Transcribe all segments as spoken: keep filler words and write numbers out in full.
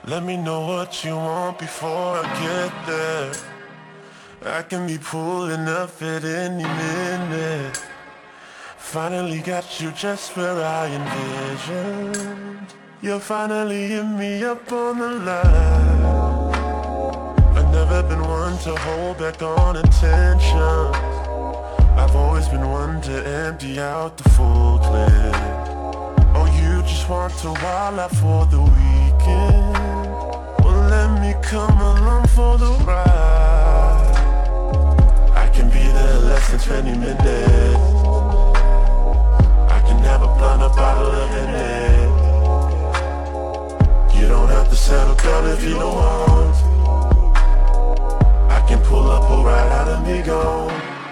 Let me know what you want before I get there. I can be pulling up at any minute. Finally got you just where I envisioned. You finally hit me up on the line. I've never been one to hold back on attention. I've always been one to empty out the full clip. Oh, you just want to wild out for the weekend? Well, let me come along for the ride. I can be there less than twenty minutes. I can have a blunt, a bottle of Henny. You don't have to settle down if you don't want. I can pull up, pull right out of me, go.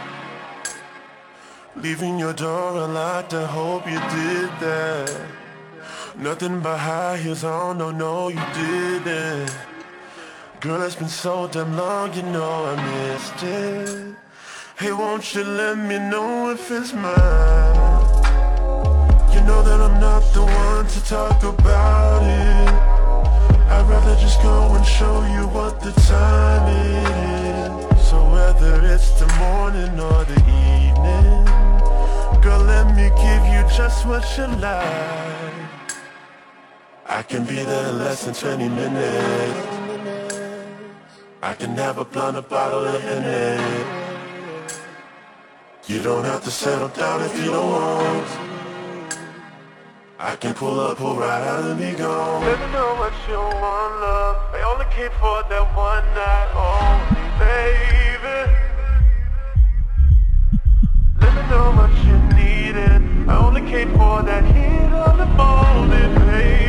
Leaving your door unlocked, I hope you did that. Nothing but high heels on, no, no, you didn't. Girl, it's been so damn long, you know I missed it. Hey, won't you let me know if it's mine? You know that I'm not the one to talk about it. I'd rather just go and show you what the time is. So whether it's the morning or the evening, girl, let me give you just what you like. I can be there in less than twenty minutes. I can have a blunt, a bottle of Henny. You don't have to settle down if you don't want. I can pull up, pull right out of me, go. Let me know what you want, love. I only came for that one night only, baby. Let me know what you needed. I only came for that heat of the morning, baby.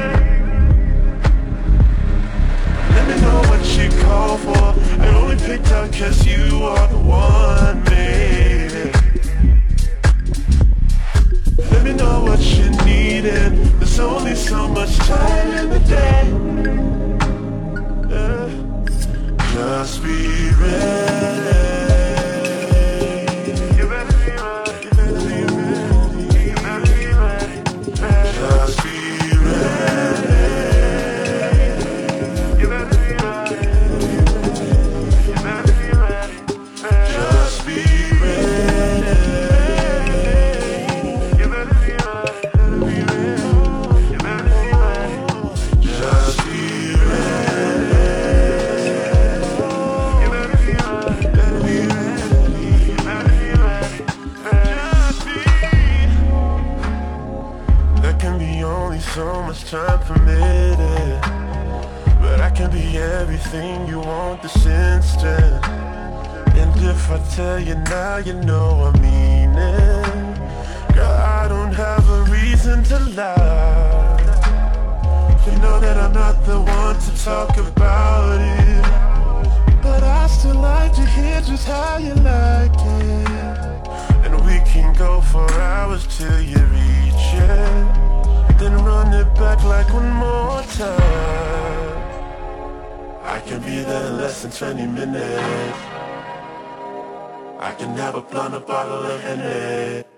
Let me know what you call for. I only picked out cause you are the one, baby. Let me know what you needed. There's only so much time in the day. Yeah. Just be ready. You better be ready. You better be ready. You better be ready. Just be ready. You better be ready. You better be ready. Just be ready. You better be ready. You better be ready. Just be ready. You better be ready. You better be ready. You better be ready. Just be. There can be only so much time permitted, but I can be everything you want this instant. And if I tell you now, you know I mean it. Girl, I don't have a reason to lie. You know that I'm not the one to talk about it, but I still like to hear just how you like it. And we can go for hours till you reach it, then run it back like one more time. I can be there in less than twenty minutes. I can have a blunt, a bottle of Henny.